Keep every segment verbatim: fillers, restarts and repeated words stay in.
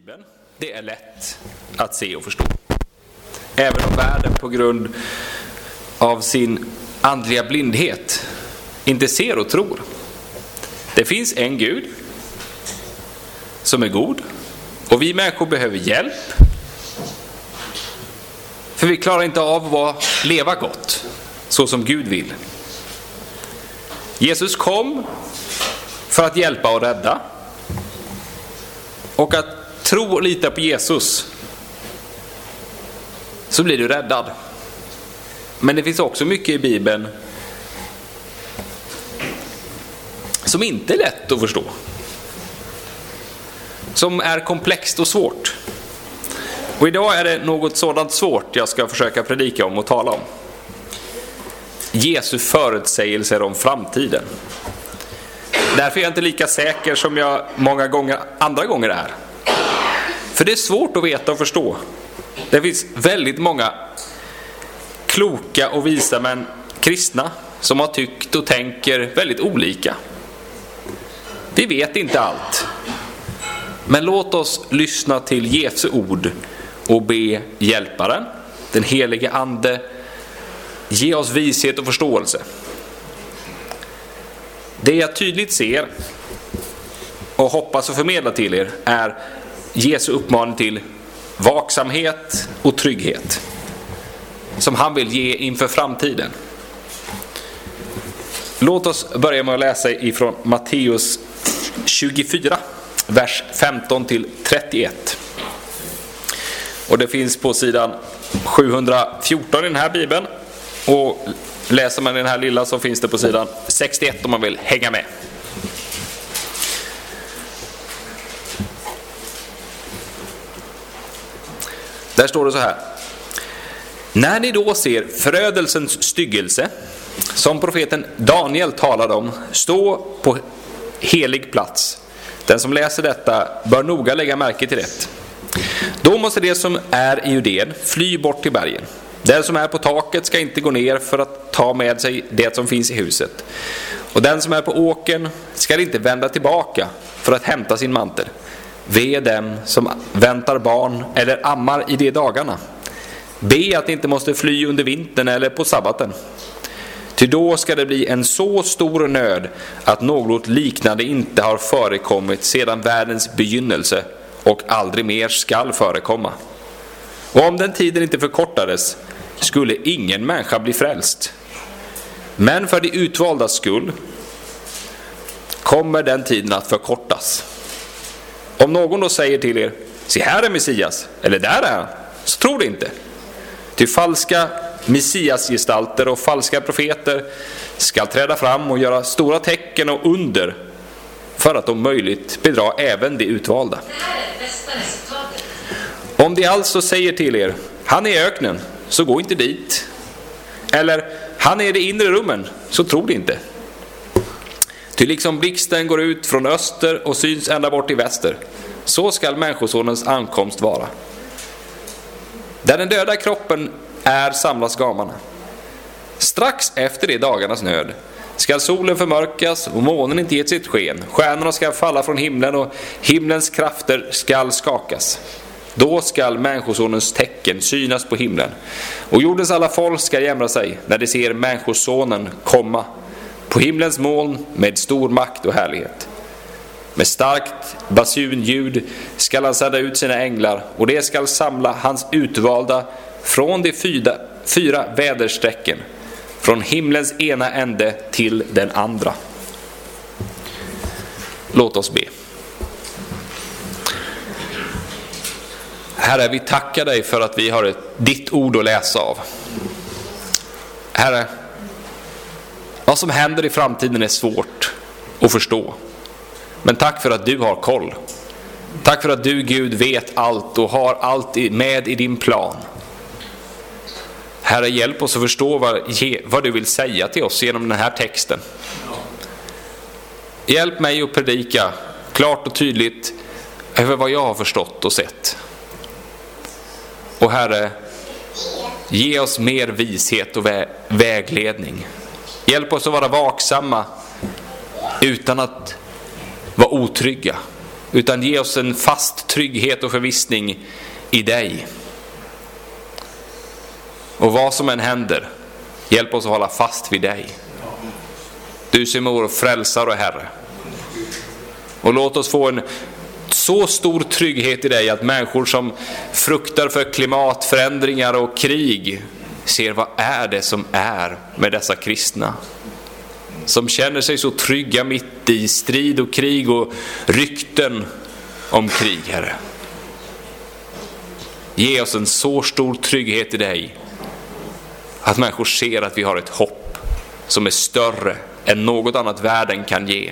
Bibeln, det är lätt att se och förstå. Även om världen på grund av sin andliga blindhet inte ser och tror. Det finns en Gud som är god och vi människor behöver hjälp. För vi klarar inte av att leva gott så som Gud vill. Jesus kom för att hjälpa och rädda. Och att tro och lita på Jesus, så blir du räddad. Men det finns också mycket i Bibeln som inte är lätt att förstå. Som är komplext och svårt. Och idag är det något sådant svårt jag ska försöka predika om och tala om. Jesu förutsägelser om framtiden. Därför är jag inte lika säker som jag många gånger andra gånger är. För det är svårt att veta och förstå. Det finns väldigt många kloka och visa män kristna som har tyckt och tänker väldigt olika. Vi vet inte allt. Men låt oss lyssna till Jesu ord och be hjälparen, den helige ande, ge oss vishet och förståelse. Det jag tydligt ser och hoppas att förmedla till er är Jesu uppmaning till vaksamhet och trygghet som han vill ge inför framtiden. Låt oss börja med att läsa ifrån Matteus tjugofyra, vers femton till trettioett. Och det finns på sidan sjuhundrafjorton i den här bibeln. Och läser man den här lilla så finns det på sidan sextioett om man vill hänga med. Där står det så här. När ni då ser förödelsens styggelse, som profeten Daniel talade om, stå på helig plats. Den som läser detta bör noga lägga märke till det. Då måste det som är i Judén fly bort till bergen. Den som är på taket ska inte gå ner för att ta med sig det som finns i huset. Och den som är på åkern ska inte vända tillbaka för att hämta sin mantel. Ve dem som väntar barn eller ammar i de dagarna. Be att de inte måste fly under vintern eller på sabbaten. Ty då ska det bli en så stor nöd att något liknande inte har förekommit sedan världens begynnelse och aldrig mer skall förekomma. Och om den tiden inte förkortades skulle ingen människa bli frälst. Men för de utvaldas skull kommer den tiden att förkortas. Om någon då säger till er, se här är Messias, eller där är han, så tror det inte. Ty falska Messiasgestalter och falska profeter ska träda fram och göra stora tecken och under för att om möjligt bedra även de utvalda. Om de alltså säger till er, han är i öknen, så gå inte dit. Eller, han är i de inre rummen, så tro det inte. Ty liksom blixten går ut från öster och syns ända bort i väster, så skall människosonens ankomst vara. Där den döda kroppen är samlas gamarna. Strax efter de dagarnas nöd skall solen förmörkas och månen inte ge sitt sken. Stjärnorna ska falla från himlen och himlens krafter skall skakas. Då skall människosonens tecken synas på himlen. Och jordens alla folk ska jämra sig när de ser människosonen komma på himlens moln med stor makt och härlighet. Med starkt basunljud skall han sända ut sina änglar, och det skall samla hans utvalda från de fyra, fyra väderstrecken, från himlens ena ände till den andra. Låt oss be. Herre, vi tackar dig för att vi har ett, ditt ord att läsa av. Herre, vad som händer i framtiden är svårt att förstå. Men tack för att du har koll. Tack för att du, Gud, vet allt och har allt med i din plan. Herre, hjälp oss att förstå vad, vad du vill säga till oss genom den här texten. Hjälp mig att predika klart och tydligt över vad jag har förstått och sett. Och Herre, ge oss mer vishet och vä- vägledning. Hjälp oss att vara vaksamma utan att vara otrygga. utan ge oss en fast trygghet och förvissning i dig. Och vad som än händer, hjälp oss att hålla fast vid dig. Du som är vår frälsare och Herre. Och låt oss få en så stor trygghet i dig att människor som fruktar för klimatförändringar och krig ser vad är det som är med dessa kristna. Som känner sig så trygga mitt i strid och krig och rykten om krig, Herre. Ge oss en så stor trygghet i dig att människor ser att vi har ett hopp som är större än något annat världen kan ge.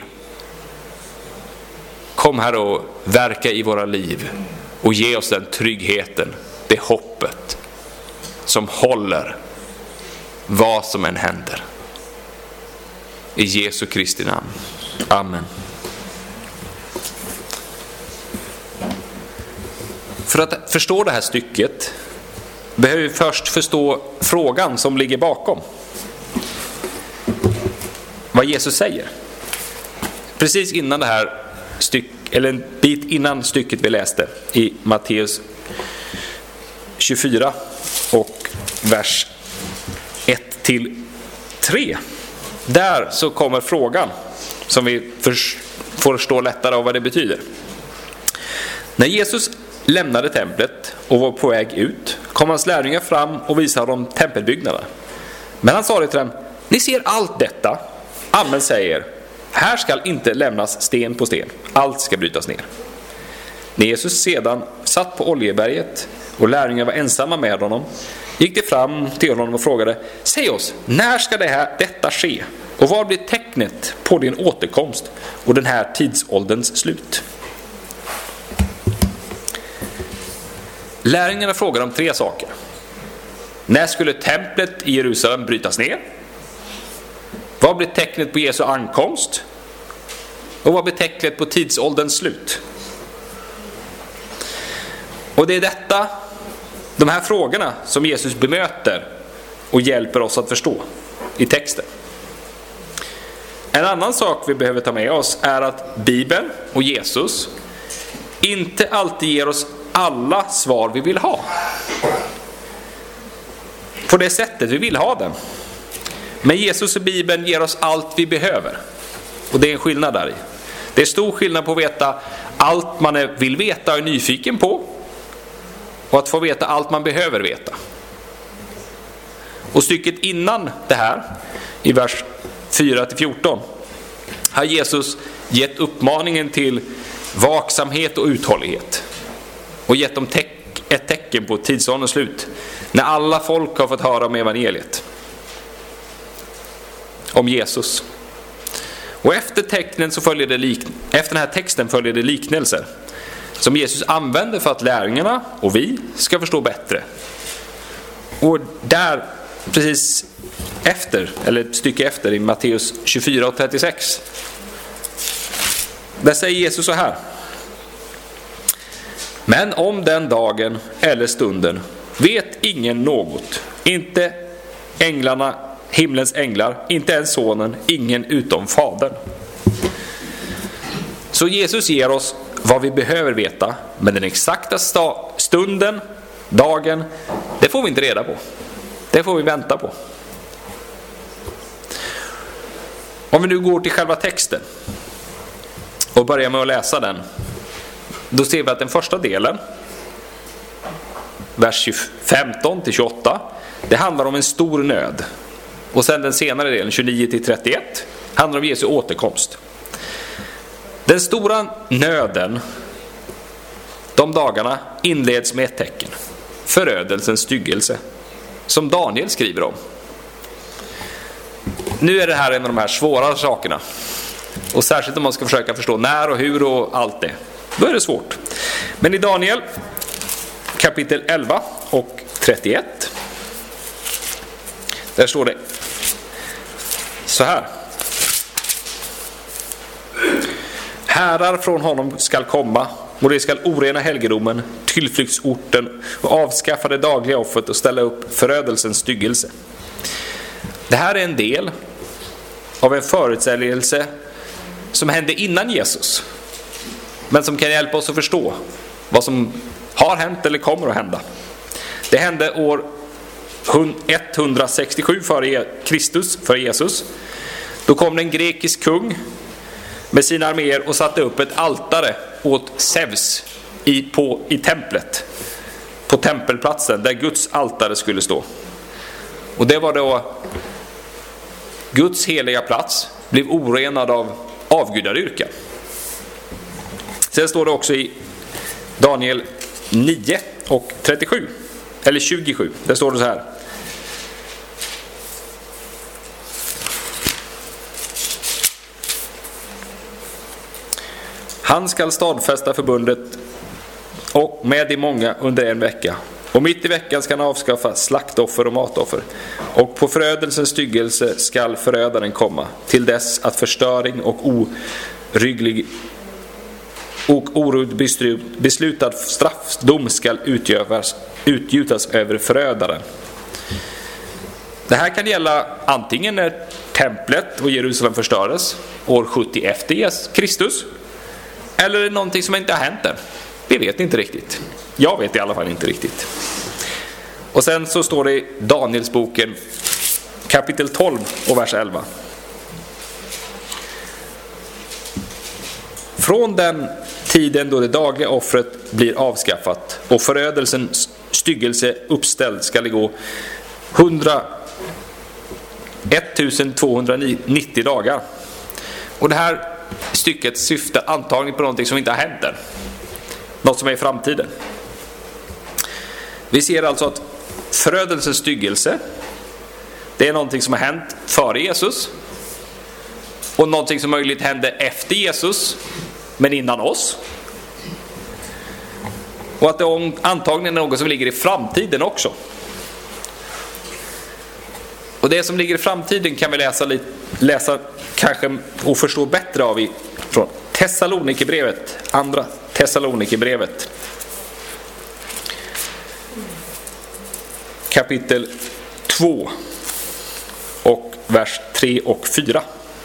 Kom här och verka i våra liv och ge oss den tryggheten, det hoppet som håller vad som än händer. I Jesu Kristi namn. Amen. För att förstå det här stycket behöver vi först förstå frågan som ligger bakom. Vad Jesus säger. Precis innan det här stycket, eller en bit innan stycket vi läste i Matteus tjugofyra och vers ett till tre. Där så kommer frågan som vi får förstå lättare av vad det betyder. När Jesus lämnade templet och var på väg ut kom hans lärjungar fram och visade dem tempelbyggnaden. Men han sa det till dem: ni ser allt detta. Amen säger: här ska inte lämnas sten på sten. Allt ska brytas ner. När Jesus sedan satt på Oljeberget och lärjungarna var ensamma med honom, gick det fram till honom och frågade: säg oss, när ska det här, detta ske? Och vad blir tecknet på din återkomst och den här tidsålderns slut? Lärjungarna frågade om tre saker. När skulle templet i Jerusalem brytas ner? Vad blir tecknet på Jesu ankomst? Och vad blir tecknet på tidsålderns slut? Och det är detta, de här frågorna som Jesus bemöter och hjälper oss att förstå i texten. En annan sak vi behöver ta med oss är att Bibeln och Jesus inte alltid ger oss alla svar vi vill ha. På det sättet vi vill ha den. Men Jesus och Bibeln ger oss allt vi behöver. Och det är en skillnad där i. Det är stor skillnad på att veta allt man vill veta och är nyfiken på, och att få veta allt man behöver veta. Och stycket innan det här, i vers fyra till fjorton, har Jesus gett uppmaningen till vaksamhet och uthållighet. Och gett dem teck, ett tecken på tidsålderns slut. När alla folk har fått höra om evangeliet. Om Jesus. Och efter tecknen så följer det lik, efter den här texten följer det liknelser som Jesus använder för att lärjungarna och vi ska förstå bättre. Och där precis efter, eller ett stycke efter, i Matteus tjugofyra och trettiosex, där säger Jesus så här: men om den dagen eller stunden vet ingen något, inte änglarna, himlens änglar, inte ens sonen, ingen utom fadern. Så Jesus ger oss vad vi behöver veta, men den exakta stunden, dagen, det får vi inte reda på. Det får vi vänta på. Om vi nu går till själva texten och börjar med att läsa den, då ser vi att den första delen, vers femton till tjugoåtta, det handlar om en stor nöd. Och sen den senare delen, tjugonio till trettioett, handlar om Jesu återkomst. Den stora nöden, de dagarna, inleds med ett tecken: förödelsens styggelse, som Daniel skriver om. Nu är det här en av de här svåra sakerna. Och särskilt om man ska försöka förstå när och hur och allt det. Då är det svårt. Men i Daniel kapitel elva och trettioett, där står det så här: herrar från honom skall komma, och det skall orena helgedomen, tillflyktsorten, och avskaffa det dagliga offret och ställa upp förödelsens styggelse. Det här är en del av en förutsägelse som hände innan Jesus. men som kan hjälpa oss att förstå vad som har hänt eller kommer att hända. Det hände år etthundrasextiosju före Kristus, före Jesus. Då kom det en grekisk kung med sina arméer och satte upp ett altare åt Zeus i, på, i templet. På tempelplatsen där Guds altare skulle stå. Och det var då Guds heliga plats blev orenad av avgudadyrkan. Sen står det också i Daniel nio och trettiosju, eller tjugosju, där står det så här. Han skall stadfästa förbundet och med de många under en vecka. Och mitt i veckan ska han avskaffa slaktoffer och matoffer. Och på förödelsens styggelse skall förödaren komma, till dess att förstöring och orygglig och orudd beslutad straffdom skall utgöras, utgjutas över förödaren. Det här kan gälla antingen när templet och Jerusalem förstördes år sjuttio efter Kristus, eller är det någonting som inte har hänt än. Vi vet inte riktigt. Jag vet i alla fall inte riktigt. Och sen så står det i Danielsboken kapitel tolv och vers elva. Från den tiden då det dagliga offret blir avskaffat och förödelsens styggelse uppställd ska det gå ettusentvåhundranittio dagar. Och det här stycket syftar antagligen på någonting som inte har hänt än. Något som är i framtiden. Vi ser alltså att förödelsens styggelse, det är någonting som har hänt före Jesus. Och någonting som möjligt hände efter Jesus, men innan oss. Och att det antagligen är något som ligger i framtiden också. Och det som ligger i framtiden kan vi läsa, lite, läsa kanske och förstå bättre av i, från Thessalonikerbrevet, andra Thessalonikerbrevet. Kapitel två och vers tre och fyra.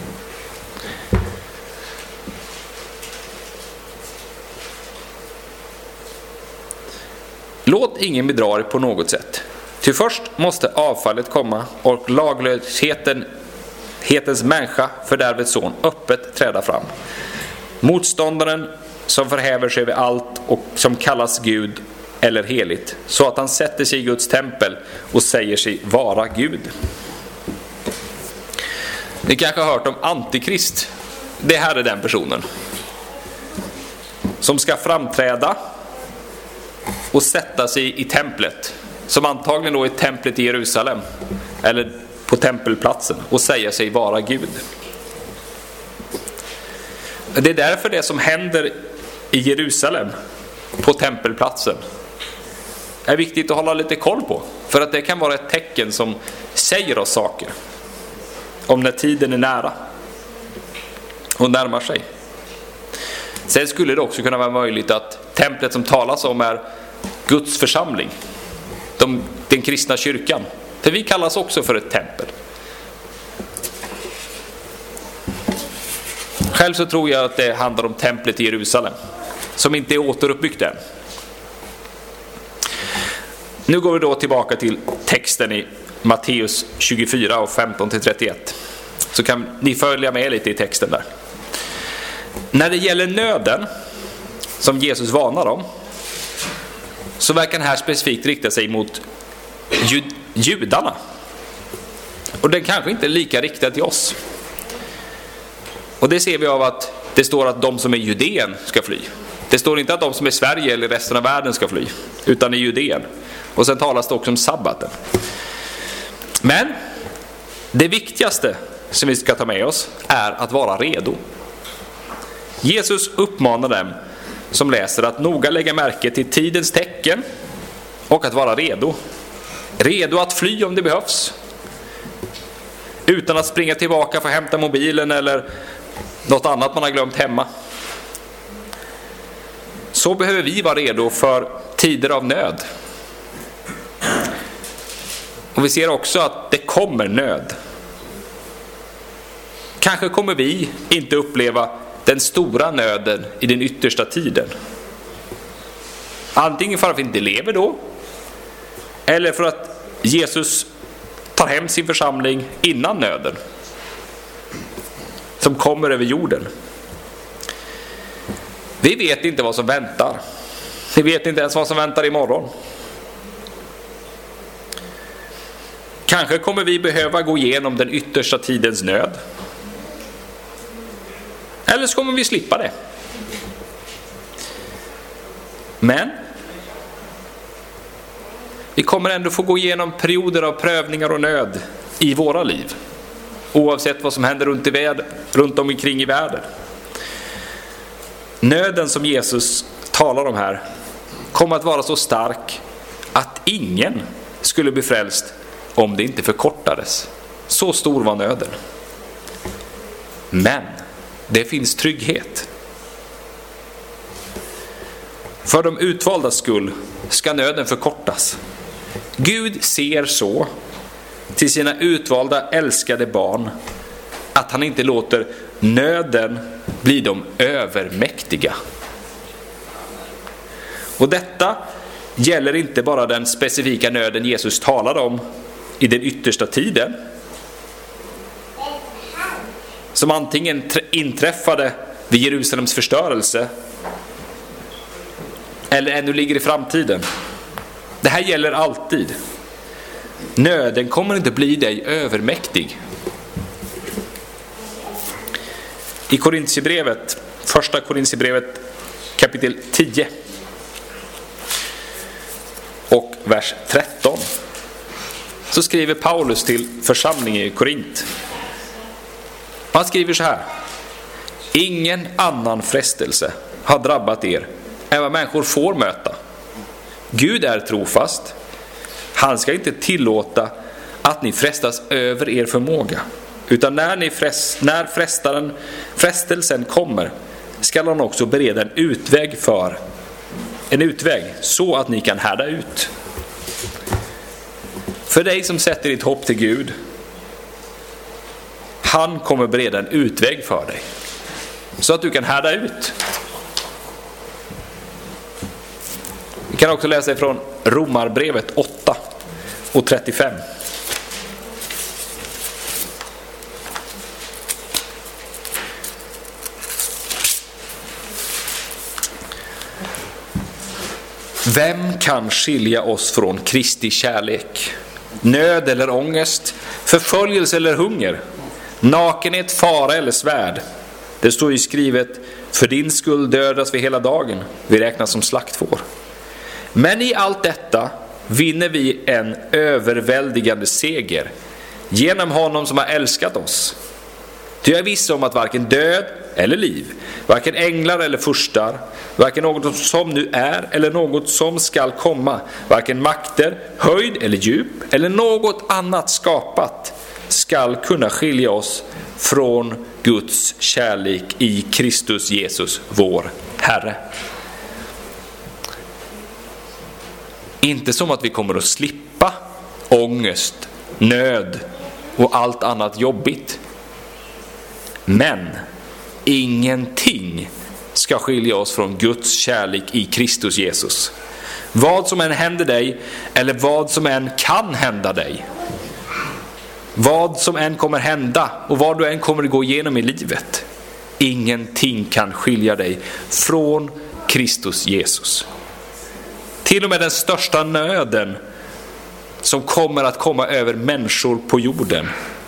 Låt ingen bedra er på något sätt. Ty först måste avfallet komma och laglösheten, hetens människa, fördärvets son, öppet träda fram. Motståndaren som förhäver sig över allt och som kallas Gud eller heligt, så att han sätter sig i Guds tempel och säger sig vara Gud. Ni kanske har hört om Antikrist. Det här är den personen som ska framträda och sätta sig i templet, som antagligen då är templet i Jerusalem eller på tempelplatsen, och säga sig vara Gud. Det är därför det som händer i Jerusalem på tempelplatsen är viktigt att hålla lite koll på, för att det kan vara ett tecken som säger oss saker om när tiden är nära och närmar sig. Sen skulle det också kunna vara möjligt att templet som talas om är Guds församling, de, den kristna kyrkan, för vi kallas också för ett tempel. Själv så tror jag att det handlar om templet i Jerusalem, som inte är återuppbyggt än. Nu går vi då tillbaka till texten i Matteus tjugofyra och femton till trettioett. Så kan ni följa med lite i texten där. När det gäller nöden som Jesus varnar om, så verkar den här specifikt rikta sig mot jud- judarna. Och den kanske inte är lika riktad till oss. Och det ser vi av att det står att de som är Judén ska fly. Det står inte att de som är Sverige eller resten av världen ska fly, utan i Judén. Och sen talas det också om sabbaten. Men det viktigaste som vi ska ta med oss är att vara redo. Jesus uppmanar dem som läser att noga lägga märke till tidens tecken och att vara redo. Redo att fly om det behövs, utan att springa tillbaka för att hämta mobilen eller något annat man har glömt hemma. Så behöver vi vara redo för tider av nöd. Och vi ser också att det kommer nöd. Kanske kommer vi inte uppleva den stora nöden i den yttersta tiden. Antingen för att vi inte lever då, eller för att Jesus tar hem sin församling innan nöden som kommer över jorden. Vi vet inte vad som väntar. Vi vet inte ens vad som väntar imorgon. Kanske kommer vi behöva gå igenom den yttersta tidens nöd. Eller så kommer vi slippa det. Men vi kommer ändå få gå igenom perioder av prövningar och nöd i våra liv. Oavsett vad som händer runt, i världen, runt omkring i världen. Nöden som Jesus talar om här kommer att vara så stark att ingen skulle bli frälst om det inte förkortades. Så stor var nöden. Men det finns trygghet. För de utvaldas skull ska nöden förkortas. Gud ser så till sina utvalda älskade barn att han inte låter nöden bli dem övermäktiga. Och detta gäller inte bara den specifika nöden Jesus talade om i den yttersta tiden, som antingen inträffade vid Jerusalems förstörelse eller ännu ligger i framtiden. Det här gäller alltid. Nöden kommer inte bli dig övermäktig. I Korintierbrevet, första Korintierbrevet kapitel tio och vers tretton, så skriver Paulus till församlingen i Korint. Han skriver så här: ingen annan frestelse har drabbat er än vad människor får möta. Gud är trofast. Han ska inte tillåta att ni frestas över er förmåga. Utan när, ni frest, när frestaren, frestelsen kommer ska han också bereda en utväg för en utväg så att ni kan härda ut. För dig som sätter ditt hopp till Gud, han kommer bereda en utväg för dig så att du kan härda ut. Vi kan också läsa ifrån Romarbrevet åtta och trettiofem. Vem kan skilja oss från Kristi kärlek? Nöd eller ångest, förföljelse eller hunger, nakenhet, fara eller svärd. Det står ju skrivet: för din skull dödas vi hela dagen, vi räknas som slaktfår. Men i allt detta vinner vi en överväldigande seger genom honom som har älskat oss. Ty jag är viss om att varken död eller liv, varken änglar eller furstar, varken något som nu är eller något som skall komma, varken makter, höjd eller djup eller något annat skapat skall kunna skilja oss från Guds kärlek i Kristus Jesus, vår Herre. Inte som att vi kommer att slippa ångest, nöd och allt annat jobbigt. Men ingenting ska skilja oss från Guds kärlek i Kristus Jesus. Vad som än händer dig eller vad som än kan hända dig, vad som än kommer hända och vad du än kommer att gå igenom i livet, ingenting kan skilja dig från Kristus Jesus. Till och med den största nöden som kommer att komma över människor på jorden,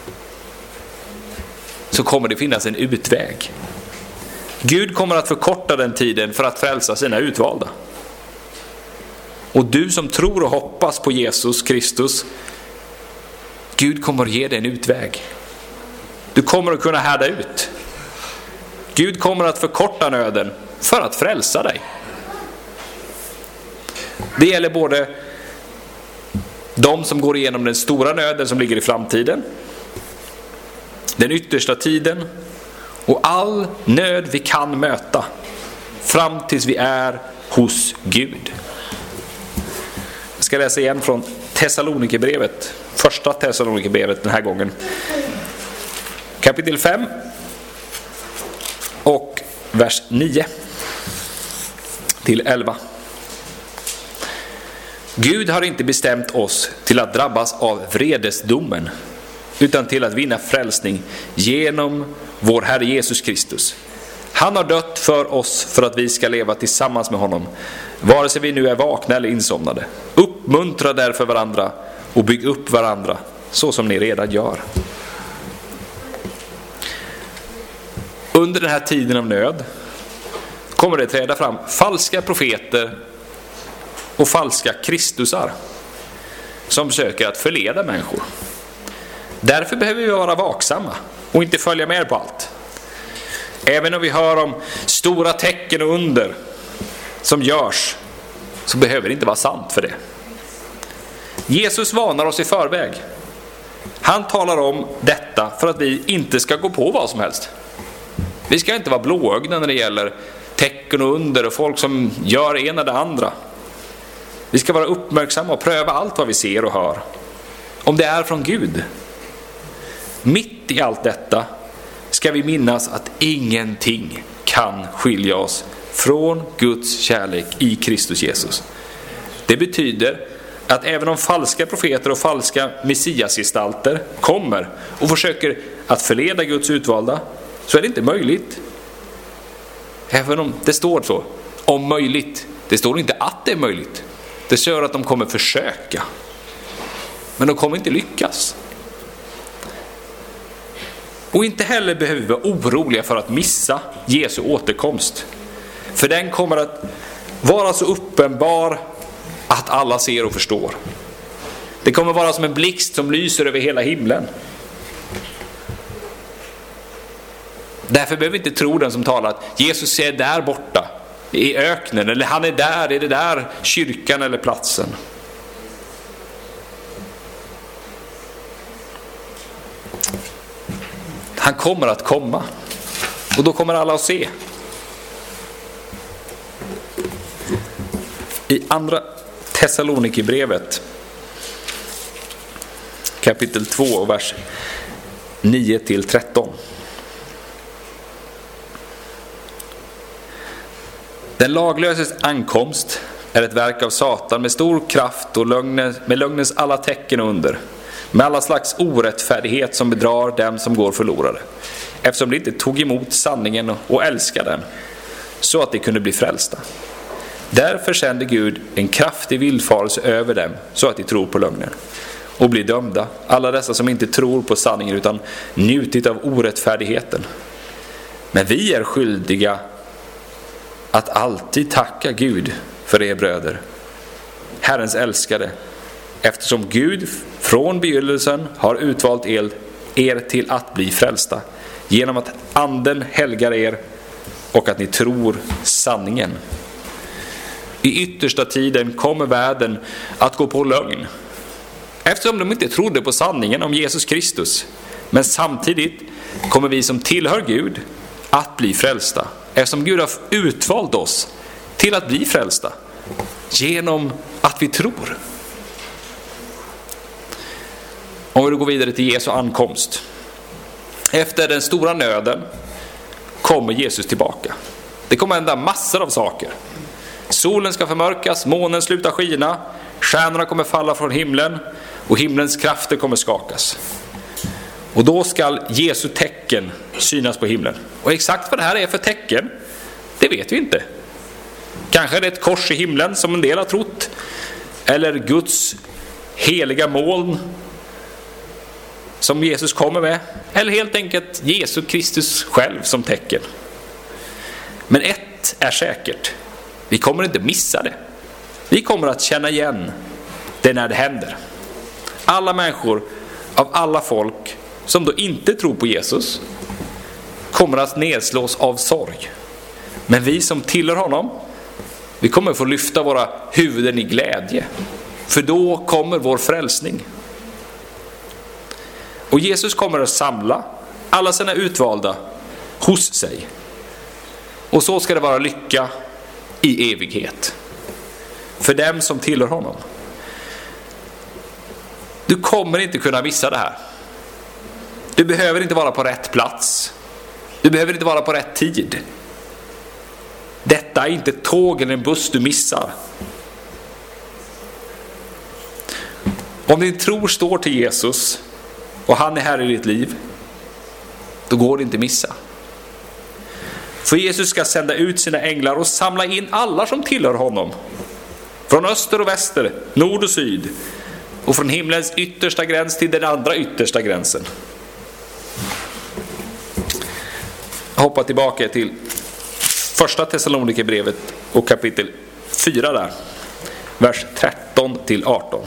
så kommer det finnas en utväg. Gud kommer att förkorta den tiden för att frälsa sina utvalda. Och du som tror och hoppas på Jesus Kristus, Gud kommer att ge dig en utväg. Du kommer att kunna härda ut. Gud kommer att förkorta nöden för att frälsa dig. Det gäller både de som går igenom den stora nöden som ligger i framtiden, den yttersta tiden och all nöd vi kan möta fram tills vi är hos Gud. Jag ska läsa igen från Thessalonikerbrevet, första Thessalonikerbrevet den här gången. Kapitel fem och vers nio till elva. Gud har inte bestämt oss till att drabbas av vredesdomen, utan till att vinna frälsning genom vår Herre Jesus Kristus. Han har dött för oss för att vi ska leva tillsammans med honom, vare sig vi nu är vakna eller insomnade. Uppmuntra därför varandra och bygg upp varandra så som ni redan gör. Under den här tiden av nöd kommer det träda fram falska profeter och falska kristusar som försöker att förleda människor. Därför behöver vi vara vaksamma och inte följa med på allt. Även om vi hör om stora tecken och under som görs, så behöver det inte vara sant för det. Jesus varnar oss i förväg. Han talar om detta för att vi inte ska gå på vad som helst. Vi ska inte vara blåögda när det gäller tecken och under och folk som gör ena eller det andra. Vi ska vara uppmärksamma och pröva allt vad vi ser och hör, om det är från Gud. Mitt i allt detta ska vi minnas att ingenting kan skilja oss från Guds kärlek i Kristus Jesus. Det betyder att även om falska profeter och falska messiasgestalter kommer och försöker att förleda Guds utvalda, så är det inte möjligt. Även om det står så, om möjligt. Det står inte att det är möjligt. Det står att de kommer försöka. Men de kommer inte lyckas. Och inte heller behöver vi vara oroliga för att missa Jesu återkomst. För den kommer att vara så uppenbar att alla ser och förstår. Det kommer vara som en blixt som lyser över hela himlen. Därför behöver vi inte tro den som talar att Jesus är där borta i öknen, eller han är där, är det där kyrkan eller platsen. Han kommer att komma, och då kommer alla att se. I andra Thessalonikerbrevet kapitel två, vers nio till tretton. Den laglöses ankomst är ett verk av Satan med stor kraft och lögnes, med lögnens alla tecken under, med alla slags orättfärdighet som bedrar dem som går förlorade, eftersom de inte tog emot sanningen och älskade den, så att de kunde bli frälsta. Därför sände Gud en kraftig villfarelse över dem, så att de tror på lögnen och blir dömda, alla dessa som inte tror på sanningen utan njutit av orättfärdigheten. Men vi är skyldiga att alltid tacka Gud för er bröder, Herrens älskade, eftersom Gud från begynnelsen har utvalt er, er till att bli frälsta, genom att anden helgar er och att ni tror sanningen. I yttersta tiden kommer världen att gå på lögn, eftersom de inte trodde på sanningen om Jesus Kristus. Men samtidigt kommer vi som tillhör Gud att bli frälsta, eftersom Gud har utvalt oss till att bli frälsta genom att vi tror. Om vi då går vidare till Jesu ankomst. Efter den stora nöden kommer Jesus tillbaka. Det kommer hända massor av saker. Solen ska förmörkas, månen slutar skina, stjärnorna kommer falla från himlen och himlens krafter kommer skakas. Och då ska Jesu tecken synas på himlen. Och exakt vad det här är för tecken, det vet vi inte. Kanske är det ett kors i himlen som en del har trott, eller Guds heliga moln som Jesus kommer med, eller helt enkelt Jesus Kristus själv som tecken. Men ett är säkert: vi kommer inte missa det. Vi kommer att känna igen det när det händer. Alla människor av alla folk som då inte tror på Jesus kommer att nedslås av sorg. Men vi som tillhör honom, vi kommer få lyfta våra huvuden i glädje. För då kommer vår frälsning. Och Jesus kommer att samla alla sina utvalda hos sig. Och så ska det vara lycka i evighet för dem som tillhör honom. Du kommer inte kunna missa det här. Du behöver inte vara på rätt plats. Du behöver inte vara på rätt tid. Detta är inte ett tåg eller en buss du missar. Om din tro står till Jesus och han är här i ditt liv, då går det inte missa. För Jesus ska sända ut sina änglar och samla in alla som tillhör honom. Från öster och väster, nord och syd. Och från himlens yttersta gräns till den andra yttersta gränsen. Jag hoppar tillbaka till första Thessalonikerbrevet och kapitel fyra där. Vers tretton till arton.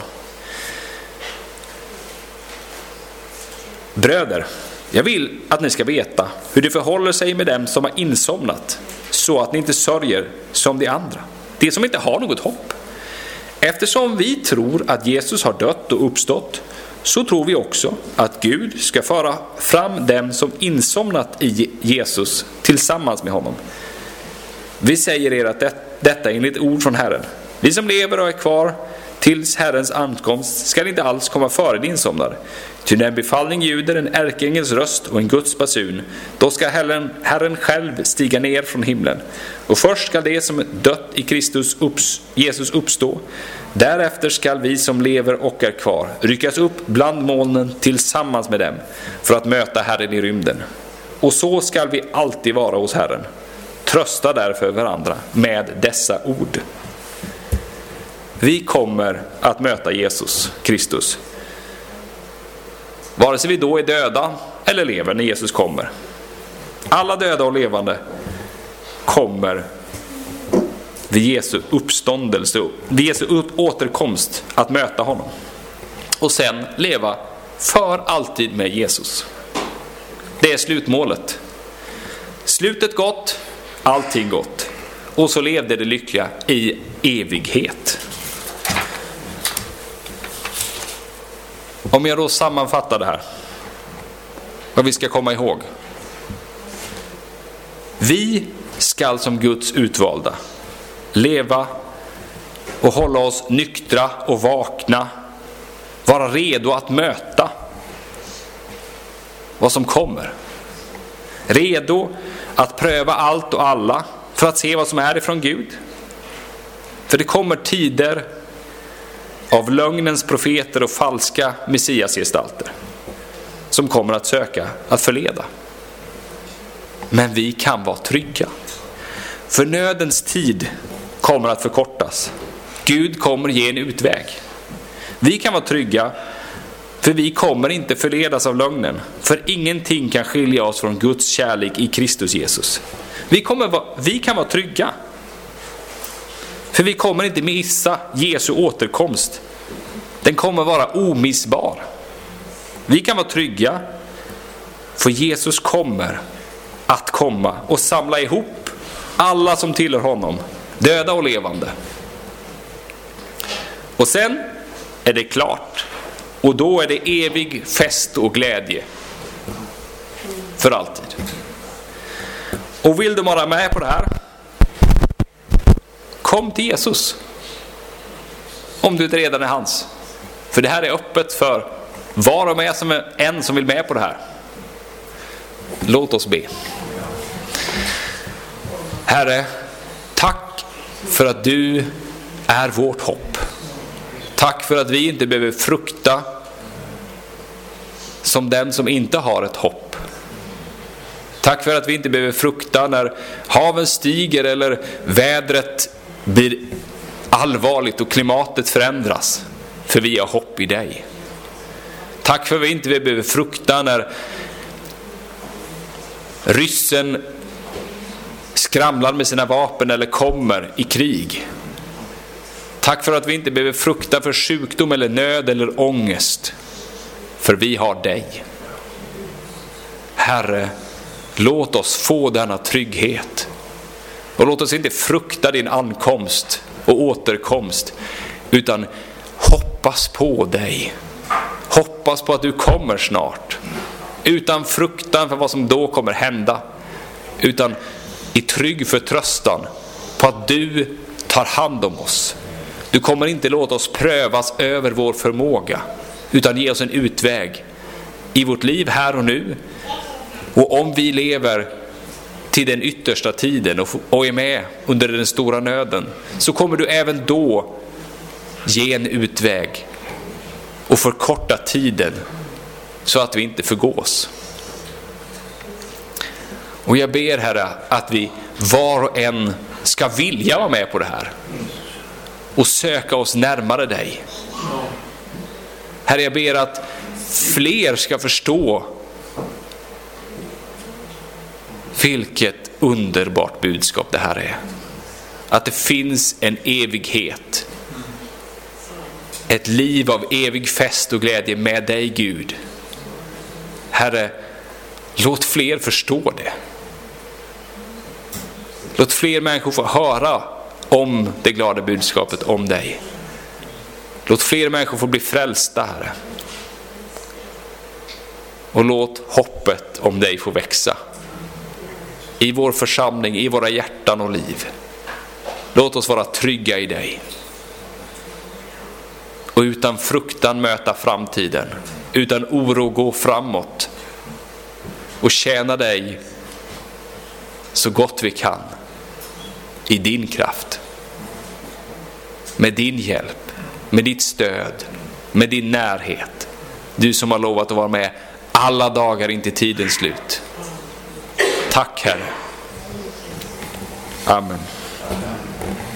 Bröder, jag vill att ni ska veta hur det förhåller sig med dem som har insomnat, så att ni inte sörjer som de andra, de som inte har något hopp. Eftersom vi tror att Jesus har dött och uppstått, så tror vi också att Gud ska föra fram dem som insomnat i Jesus tillsammans med honom. Vi säger er att det, detta är enligt ord från Herren. Vi som lever och är kvar tills Herrens ankomst ska inte alls komma före din insomnare. Ty när en befallning ljuder, en ärkeängels röst och en Guds basun, då ska Herren, Herren själv stiga ner från himlen. Och först ska det som dött i Kristus upps, Jesus uppstå. Därefter ska vi som lever och är kvar ryckas upp bland molnen tillsammans med dem för att möta Herren i rymden. Och så ska vi alltid vara hos Herren. Trösta därför varandra med dessa ord. Vi kommer att möta Jesus Kristus. Vare sig vi då är döda eller lever när Jesus kommer. Alla döda och levande kommer vid Jesu uppståndelse, vid Jesu återkomst att möta honom. Och sen leva för alltid med Jesus. Det är slutmålet. Slutet gott, allting gott. Och så levde det lyckliga i evighet. Om jag då sammanfattar det här, vad vi ska komma ihåg. Vi ska som Guds utvalda leva och hålla oss nyktra och vakna, vara redo att möta vad som kommer. Redo att pröva allt och alla för att se vad som är ifrån Gud. För det kommer tider av lögnens profeter och falska messiasgestalter som kommer att söka att förleda. Men vi kan vara trygga. För nödens tid kommer att förkortas. Gud kommer ge en utväg. Vi kan vara trygga, för vi kommer inte förledas av lögnen. För ingenting kan skilja oss från Guds kärlek i Kristus Jesus. Vi, kommer vara, vi kan vara trygga. För vi kommer inte missa Jesu återkomst. Den kommer vara omissbar. Vi kan vara trygga, för Jesus kommer att komma och samla ihop alla som tillhör honom, döda och levande. Och sen är det klart. Och då är det evig fest och glädje. För alltid. Och vill du vara med på det här? Kom till Jesus. Om du inte redan är hans. För det här är öppet för var och med som är en som vill med på det här. Låt oss be. Herre, tack för att du är vårt hopp. Tack för att vi inte behöver frukta som den som inte har ett hopp. Tack för att vi inte behöver frukta när haven stiger eller vädret blir allvarligt och klimatet förändras. För vi har hopp i dig. Tack för att vi inte behöver frukta när ryssen skramlar med sina vapen eller kommer i krig. Tack för att vi inte behöver frukta för sjukdom eller nöd eller ångest. För vi har dig. Herre, låt oss få denna trygghet. Och låt oss inte frukta din ankomst och återkomst, utan hoppas på dig. Hoppas på att du kommer snart. Utan fruktan för vad som då kommer hända, utan i trygg förtröstan på att du tar hand om oss. Du kommer inte låta oss prövas över vår förmåga, utan ge oss en utväg i vårt liv här och nu. Och om vi lever till den yttersta tiden och är med under den stora nöden, så kommer du även då ge en utväg och förkorta tiden så att vi inte förgås. Och jag ber, Herre, att vi var och en ska vilja vara med på det här och söka oss närmare dig. Herre, jag ber att fler ska förstå vilket underbart budskap det här är. Att det finns en evighet. Ett liv av evig fest och glädje med dig, Gud. Herre, låt fler förstå det. Låt fler människor få höra om det glada budskapet om dig. Låt fler människor få bli frälsta, Herre. Och låt hoppet om dig få växa i vår församling, i våra hjärtan och liv. Låt oss vara trygga i dig. Och utan fruktan möta framtiden. Utan oro gå framåt. Och tjäna dig så gott vi kan. I din kraft. Med din hjälp. Med ditt stöd. Med din närhet. Du som har lovat att vara med alla dagar in till tidens slut. Tack, Herre. Amen.